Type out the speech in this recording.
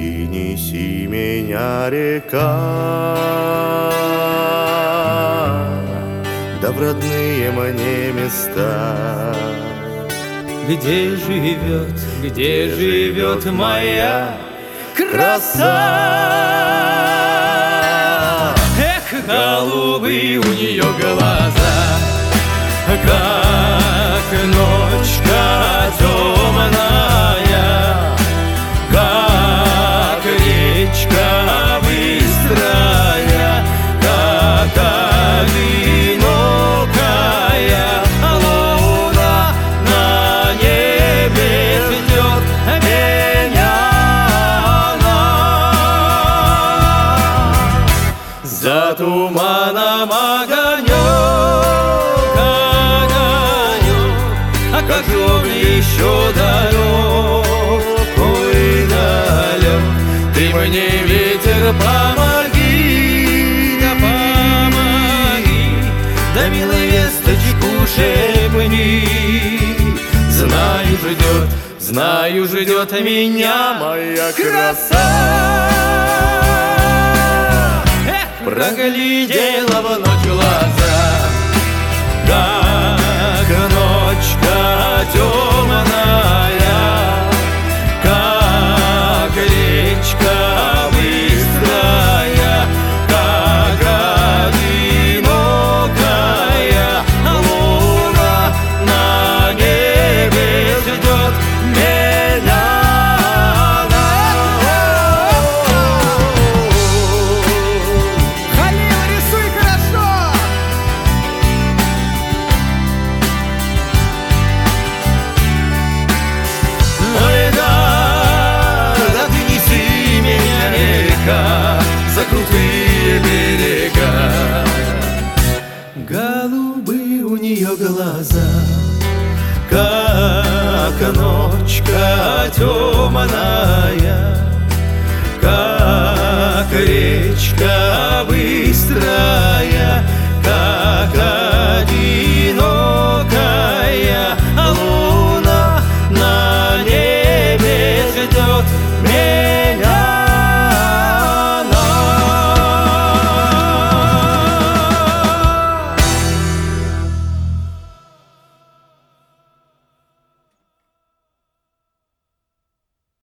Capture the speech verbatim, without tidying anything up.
неси меня, река, да в родные мне места. Где живет, где живет моя краса? Эх, голубые у нее глаза, как ночка темная, как речка быстрая, как одинокая луна на небе ждет меня она. За туманом огонек, а как же он еще далек, ой, далек. Ты мне, ветер, помоги, да помоги, да, милой, весточку шепни. Знаю, ждет, знаю, ждет меня моя краса. Эх, проглядела в ночь глаза,